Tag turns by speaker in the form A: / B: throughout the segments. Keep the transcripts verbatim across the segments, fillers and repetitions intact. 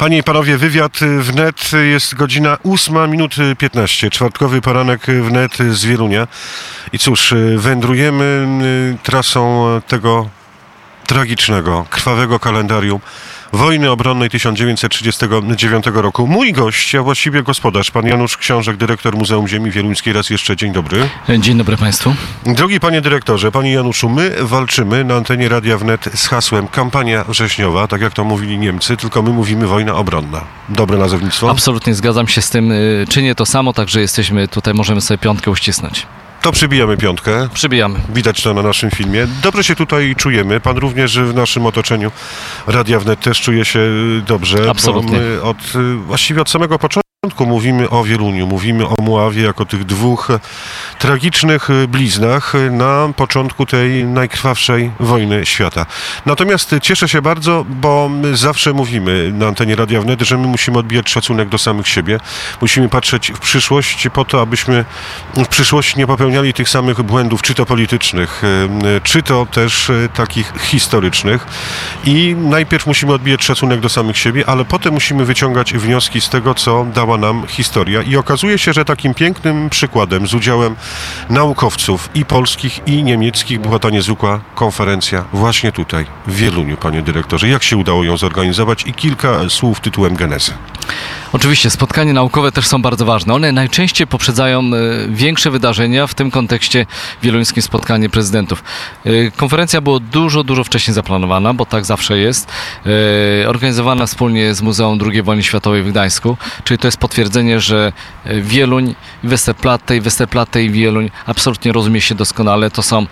A: Panie i panowie, wywiad wnet, jest godzina ósma minut piętnaście, czwartkowy poranek wnet z Wielunia. I cóż, wędrujemy trasą tego tragicznego, krwawego kalendarium wojny obronnej tysiąc dziewięćset trzydziestego dziewiątego roku. Mój gość, a właściwie gospodarz, pan Janusz Książek, dyrektor Muzeum Ziemi Wieluńskiej. Raz jeszcze dzień dobry.
B: Dzień dobry państwu.
A: Drogi panie dyrektorze, panie Januszu, my walczymy na antenie Radia Wnet z hasłem kampania wrześniowa, tak jak to mówili Niemcy, tylko my mówimy wojna obronna. Dobre nazewnictwo?
B: Absolutnie zgadzam się z tym. Czynię to samo, także jesteśmy tutaj, możemy sobie piątkę uścisnąć.
A: To przybijamy piątkę.
B: Przybijamy.
A: Widać to na naszym filmie. Dobrze się tutaj czujemy. Pan również w naszym otoczeniu Radia Wnet też czuje się dobrze.
B: Absolutnie.
A: Bo my od, właściwie od samego początku mówimy o Wieluniu, mówimy o Muławie jako tych dwóch tragicznych bliznach na początku tej najkrwawszej wojny świata. Natomiast cieszę się bardzo, bo my zawsze mówimy na antenie Radia Wnet, że my musimy odbijać szacunek do samych siebie. Musimy patrzeć w przyszłość po to, abyśmy w przyszłości nie popełniali tych samych błędów, czy to politycznych, czy to też takich historycznych. I najpierw musimy odbijać szacunek do samych siebie, ale potem musimy wyciągać wnioski z tego, co dała nam historia. I okazuje się, że takim pięknym przykładem z udziałem naukowców i polskich, i niemieckich była ta niezwykła konferencja właśnie tutaj, w Wieluniu, panie dyrektorze. Jak się udało ją zorganizować? I kilka słów tytułem genezy.
B: Oczywiście, spotkania naukowe też są bardzo ważne. One najczęściej poprzedzają większe wydarzenia, w tym kontekście wieluńskim spotkanie prezydentów. Konferencja była dużo, dużo wcześniej zaplanowana, bo tak zawsze jest. Organizowana wspólnie z Muzeum drugiej Wojny Światowej w Gdańsku, czyli to jest potwierdzenie, że Wieluń, Westerplatte i Westerplatte i Wieluń absolutnie rozumie się doskonale. To są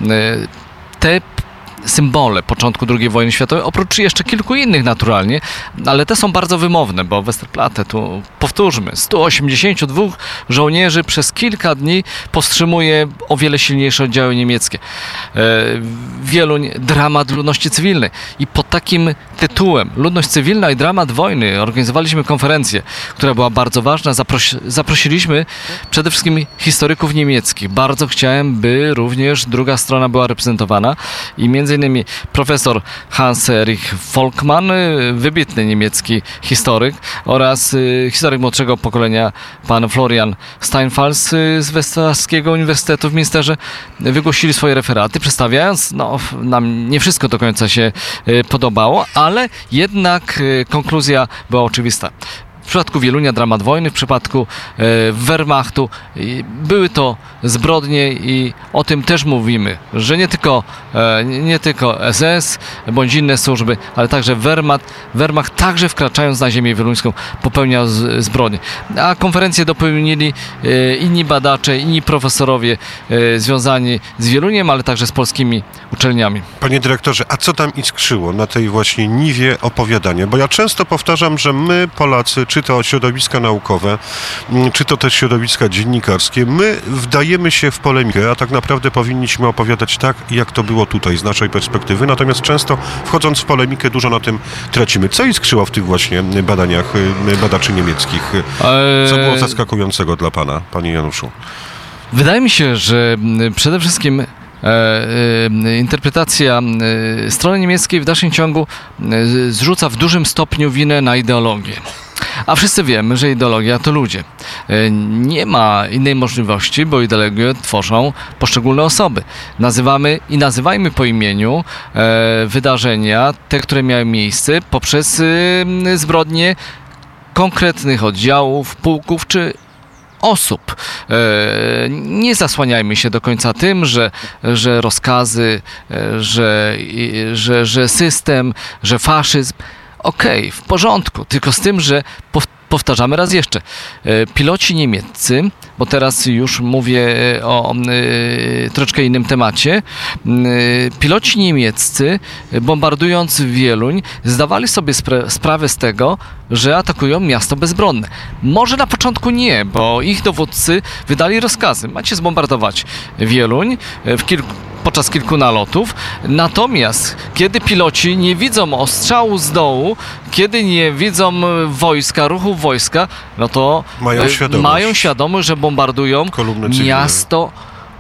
B: te symbole początku drugiej wojny światowej, oprócz jeszcze kilku innych naturalnie, ale te są bardzo wymowne, bo Westerplatte, tu powtórzmy, stu osiemdziesięciu dwóch żołnierzy przez kilka dni powstrzymuje o wiele silniejsze oddziały niemieckie. Wieluń, dramat ludności cywilnej. I pod takim tytułem Ludność cywilna i dramat wojny organizowaliśmy konferencję, która była bardzo ważna. Zaprosi, zaprosiliśmy przede wszystkim historyków niemieckich. Bardzo chciałem, by również druga strona była reprezentowana i między innymi profesor Hans-Erich Volkmann, wybitny niemiecki historyk, oraz historyk młodszego pokolenia, pan Florian Steinfels z Westfalskiego Uniwersytetu w Münsterze, wygłosili swoje referaty, przedstawiając, no nam nie wszystko do końca się podobało, ale jednak konkluzja była oczywista. W przypadku Wielunia dramat wojny, w przypadku e, Wehrmachtu i były to zbrodnie i o tym też mówimy, że nie tylko, e, nie tylko S S bądź inne służby, ale także Wehrmacht, Wehrmacht także wkraczając na ziemię wieluńską popełniał z, zbrodnie. A konferencję dopełnili e, inni badacze, inni profesorowie e, związani z Wieluniem, ale także z polskimi uczelniami.
A: Panie dyrektorze, a co tam iskrzyło na tej właśnie niwie opowiadania? Bo ja często powtarzam, że my Polacy, czy to środowiska naukowe, czy to też środowiska dziennikarskie, my wdajemy się w polemikę, a tak naprawdę powinniśmy opowiadać tak, jak to było tutaj z naszej perspektywy, natomiast często wchodząc w polemikę dużo na tym tracimy. Co iskrzyło w tych właśnie badaniach badaczy niemieckich? Co było zaskakującego dla pana, panie Januszu?
B: Wydaje mi się, że przede wszystkim interpretacja strony niemieckiej w dalszym ciągu zrzuca w dużym stopniu winę na ideologię. A wszyscy wiemy, że ideologia to ludzie. Nie ma innej możliwości, bo ideologię tworzą poszczególne osoby. Nazywamy i nazywajmy po imieniu wydarzenia, te, które miały miejsce poprzez zbrodnie konkretnych oddziałów, pułków czy osób. Nie zasłaniajmy się do końca tym, że, że rozkazy, że, że, że system, że faszyzm. Okej, okay, w porządku, tylko z tym, że powtarzamy raz jeszcze. Piloci niemieccy, bo teraz już mówię o y, troszeczkę innym temacie, y, piloci niemieccy, bombardując Wieluń, zdawali sobie spra- sprawę z tego, że atakują miasto bezbronne. Może na początku nie, bo ich dowódcy wydali rozkazy. Macie zbombardować Wieluń w kilku podczas kilku nalotów. Natomiast kiedy piloci nie widzą ostrzału z dołu, kiedy nie widzą wojska, ruchu wojska, no to
A: mają świadomość,
B: mają świadomość że bombardują miasto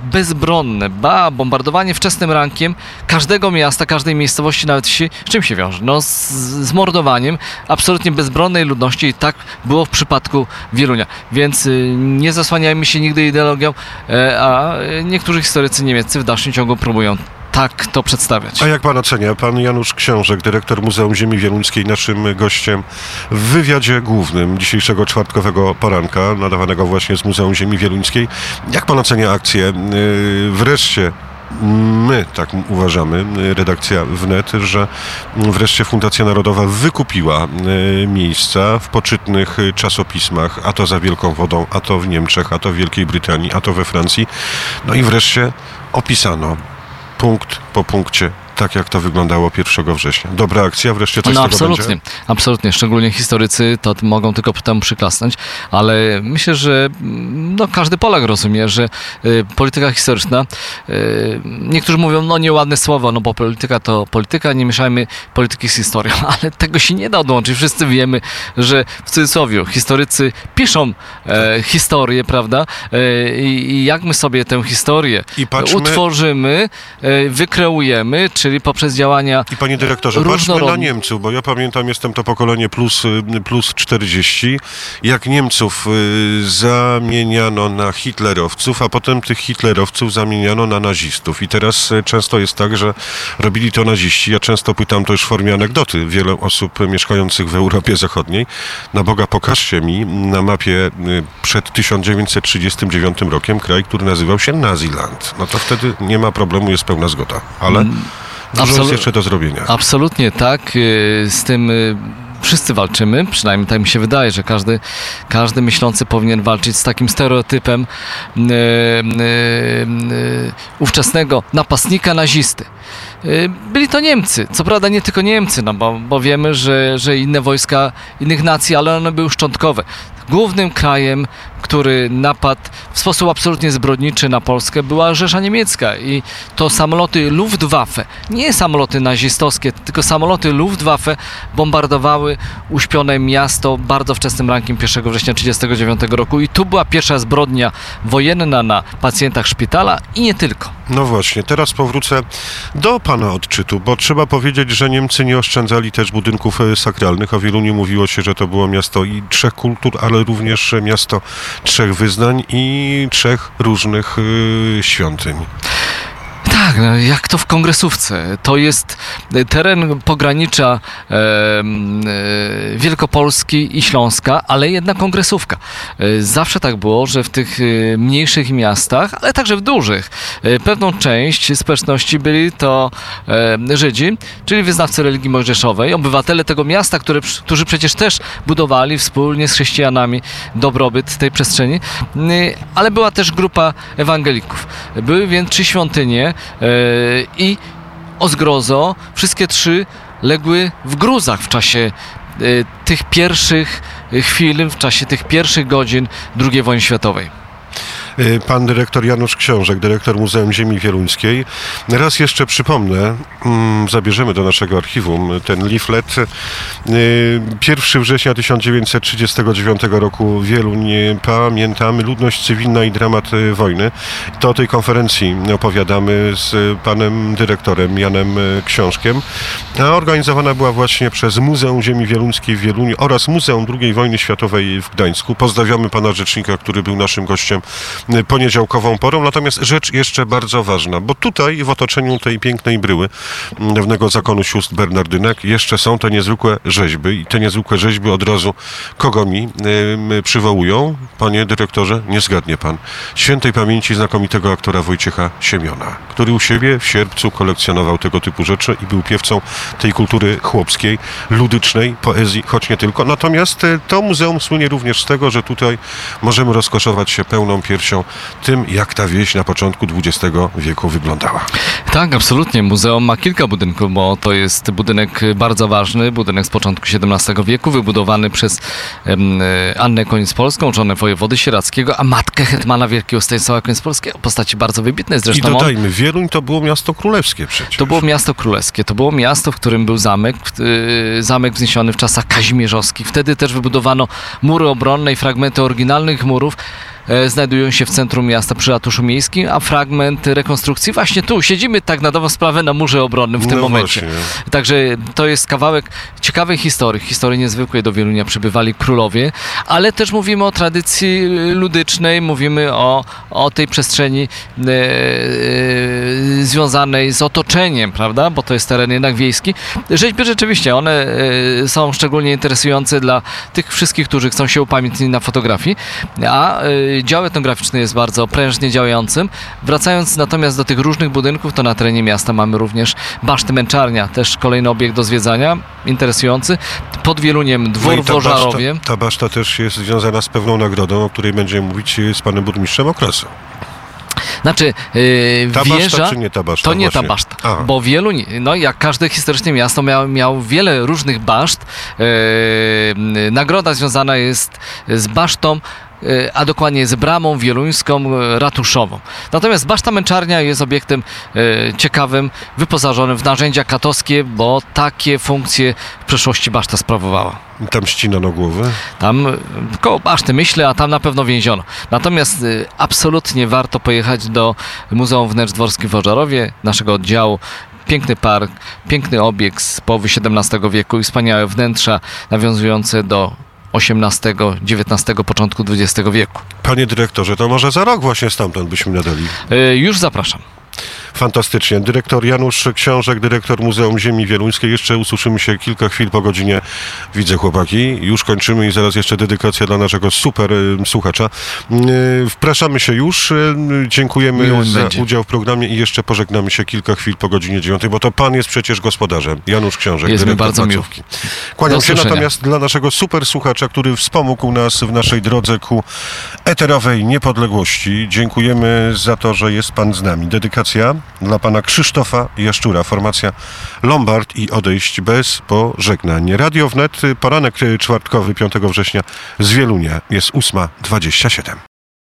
B: bezbronne. Ba, bombardowanie wczesnym rankiem każdego miasta, każdej miejscowości, nawet wsi, z czym się wiąże? No z, z mordowaniem absolutnie bezbronnej ludności i tak było w przypadku Wielunia. Więc y, nie zasłaniajmy się nigdy ideologią, e, a niektórzy historycy niemieccy w dalszym ciągu próbują tak to przedstawiać.
A: A jak pan ocenia? Pan Janusz Książek, dyrektor Muzeum Ziemi Wieluńskiej, naszym gościem w wywiadzie głównym dzisiejszego czwartkowego poranka, nadawanego właśnie z Muzeum Ziemi Wieluńskiej. Jak pan ocenia akcję? Yy, wreszcie my tak uważamy, redakcja Wnet, że wreszcie Fundacja Narodowa wykupiła miejsca w poczytnych czasopismach, a to za Wielką Wodą, a to w Niemczech, a to w Wielkiej Brytanii, a to we Francji. No i wreszcie opisano punkt po punkcie, tak jak to wyglądało pierwszego września. Dobra akcja, wreszcie coś
B: no,
A: z tego
B: absolutnie,
A: będzie?
B: Absolutnie, szczególnie historycy to mogą tylko temu przyklasnąć, ale myślę, że no, każdy Polak rozumie, że y, polityka historyczna, y, niektórzy mówią, no nieładne słowo, no bo polityka to polityka, nie mieszajmy polityki z historią, ale tego się nie da odłączyć. Wszyscy wiemy, że w cudzysłowie historycy piszą e, historię, prawda? E, I jak my sobie tę historię
A: I patrzmy,
B: utworzymy, e, wykreujemy, czyli poprzez działania
A: I panie dyrektorze, patrzmy na Niemców, bo ja pamiętam, jestem to pokolenie plus, plus czterdzieści, jak Niemców y, zamieniano na hitlerowców, a potem tych hitlerowców zamieniano na nazistów. I teraz y, często jest tak, że robili to naziści. Ja często pytam, to już w formie anegdoty, wiele osób mieszkających w Europie Zachodniej, na Boga pokażcie mi na mapie y, przed tysiąc dziewięćset trzydziestym dziewiątym rokiem kraj, który nazywał się Naziland. No to wtedy nie ma problemu, jest pełna zgoda. Ale dużo jest jeszcze do zrobienia.
B: Absolutnie tak. Z tym wszyscy walczymy, przynajmniej tak mi się wydaje, że każdy, każdy myślący powinien walczyć z takim stereotypem yy, yy, ówczesnego napastnika nazisty. Yy, byli to Niemcy, co prawda nie tylko Niemcy, no bo, bo wiemy, że, że inne wojska innych nacji, ale one były szczątkowe. Głównym krajem, który napadł w sposób absolutnie zbrodniczy na Polskę, była Rzesza Niemiecka i to samoloty Luftwaffe, nie samoloty nazistowskie, tylko samoloty Luftwaffe bombardowały uśpione miasto bardzo wczesnym rankiem pierwszego września tysiąc dziewięćset trzydziestego dziewiątego roku i tu była pierwsza zbrodnia wojenna na pacjentach szpitala i nie tylko.
A: No właśnie, teraz powrócę do pana odczytu, bo trzeba powiedzieć, że Niemcy nie oszczędzali też budynków sakralnych. O Wieluniu mówiło się, że to było miasto i trzech kultur, ale również miasto trzech wyznań i trzech różnych yy, świątyń.
B: Tak, no jak to w Kongresówce. To jest teren pogranicza e, e, Wielkopolski i Śląska, ale jedna Kongresówka. E, zawsze tak było, że w tych e, mniejszych miastach, ale także w dużych, e, pewną część społeczności byli to e, Żydzi, czyli wyznawcy religii mojżeszowej, obywatele tego miasta, które, którzy przecież też budowali wspólnie z chrześcijanami dobrobyt tej przestrzeni, e, ale była też grupa ewangelików. Były więc trzy świątynie, i o zgrozo wszystkie trzy legły w gruzach w czasie tych pierwszych chwil, w czasie tych pierwszych godzin drugiej wojny światowej.
A: Pan dyrektor Janusz Książek, dyrektor Muzeum Ziemi Wieluńskiej. Raz jeszcze przypomnę, zabierzemy do naszego archiwum ten leaflet. pierwszego września tysiąc dziewięćset trzydziestego dziewiątego roku Wieluń, pamiętamy, ludność cywilna i dramat wojny. To o tej konferencji opowiadamy z panem dyrektorem Janem Książkiem, a organizowana była właśnie przez Muzeum Ziemi Wieluńskiej w Wieluniu oraz Muzeum drugiej Wojny Światowej w Gdańsku. Pozdrawiamy pana rzecznika, który był naszym gościem poniedziałkową porą. Natomiast rzecz jeszcze bardzo ważna, bo tutaj w otoczeniu tej pięknej bryły dawnego zakonu sióstr Bernardynek jeszcze są te niezwykłe rzeźby i te niezwykłe rzeźby od razu kogo mi y, przywołują? Panie dyrektorze, nie zgadnie pan. Świętej pamięci znakomitego aktora Wojciecha Siemiona, który u siebie w Sierpcu kolekcjonował tego typu rzeczy i był piewcą tej kultury chłopskiej, ludycznej, poezji, choć nie tylko. Natomiast y, to muzeum słynie również z tego, że tutaj możemy rozkoszować się pełną piersią tym, jak ta wieś na początku dwudziestego wieku wyglądała.
B: Tak, absolutnie. Muzeum ma kilka budynków, bo to jest budynek bardzo ważny, budynek z początku siedemnastego wieku, wybudowany przez um, Annę Koniec-Polską, żonę wojewody sieradzkiego, a matkę hetmana wielkiego Stanisława Koniec-Polskiego, postaci bardzo wybitnej. Zresztą
A: I dodajmy, on, Wieluń to było miasto królewskie przecież.
B: To było miasto królewskie. To było miasto, w którym był zamek, yy, zamek wzniesiony w czasach kazimierzowskich. Wtedy też wybudowano mury obronne i fragmenty oryginalnych murów. e, znajdują się w centrum miasta przy ratuszu miejskim, a fragment rekonstrukcji właśnie tu. Siedzimy tak na dobrą sprawę na murze obronnym w tym
A: No
B: momencie.
A: właśnie.
B: Także to jest kawałek ciekawej historii, historii niezwykłej. Do Wielunia przybywali królowie, ale też mówimy o tradycji ludycznej, mówimy o, o tej przestrzeni e, e, związanej z otoczeniem, prawda, bo to jest teren jednak wiejski. Rzeźby rzeczywiście, one e, są szczególnie interesujące dla tych wszystkich, którzy chcą się upamiętnić na fotografii, a e, dział etnograficzny jest bardzo prężnie działającym. Wracając natomiast do tych różnych budynków, to na terenie miasta mamy również baszty Męczarnia, też kolejny obiekt do zwiedzania, interesujący. Pod Wieluniem dwór
A: No i
B: w
A: ta
B: Ożarowie.
A: baszta, ta baszta też jest związana z pewną nagrodą, o której będziemy mówić z panem burmistrzem okresu.
B: Znaczy, yy,
A: Ta
B: wieża,
A: baszta czy nie ta baszta?
B: to nie
A: właśnie?
B: ta baszta,
A: Aha.
B: bo Wieluń, no jak każde historyczne miasto miał, miał wiele różnych baszt. Yy, nagroda związana jest z basztą, yy, a dokładnie z bramą wieluńską yy, ratuszową. Natomiast baszta Męczarnia jest obiektem yy, ciekawym, wyposażonym w narzędzia katowskie, bo takie funkcje w przeszłości baszta sprawowała.
A: Tam ścinano głowy.
B: Tam y, koło baszty myślę, a tam na pewno więziono. Natomiast y, absolutnie warto pojechać do Muzeum Wnętrz Dworskich w Ożarowie, naszego oddziału. Piękny park, piękny obiekt z połowy siedemnastego wieku i wspaniałe wnętrza nawiązujące do osiemnastego, dziewiętnastego, początku dwudziestego wieku.
A: Panie dyrektorze, to może za rok właśnie stamtąd byśmy nadali.
B: Y, już zapraszam.
A: Fantastycznie. Dyrektor Janusz Książek, dyrektor Muzeum Ziemi Wieluńskiej. Jeszcze usłyszymy się kilka chwil po godzinie. Widzę, chłopaki. Już kończymy i zaraz jeszcze dedykacja dla naszego super y, słuchacza. Y, wpraszamy się już. Y, dziękujemy
B: Miło mi
A: za
B: będzie.
A: udział w programie i jeszcze pożegnamy się kilka chwil po godzinie dziewiątej, bo to pan jest przecież gospodarzem. Janusz Książek,
B: Jest mi
A: dyrektor
B: bardzo miło.
A: placówki. Kłaniam
B: Do
A: się
B: usłyszenia.
A: natomiast dla naszego super słuchacza, który wspomógł nas w naszej drodze ku eterowej niepodległości. Dziękujemy za to, że jest pan z nami. Dedykacja dla pana Krzysztofa Jaszczura, formacja Lombard i odejść bez pożegnań. Radio Wnet, poranek czwartkowy piątego września z Wielunia jest ósma dwadzieścia siedem.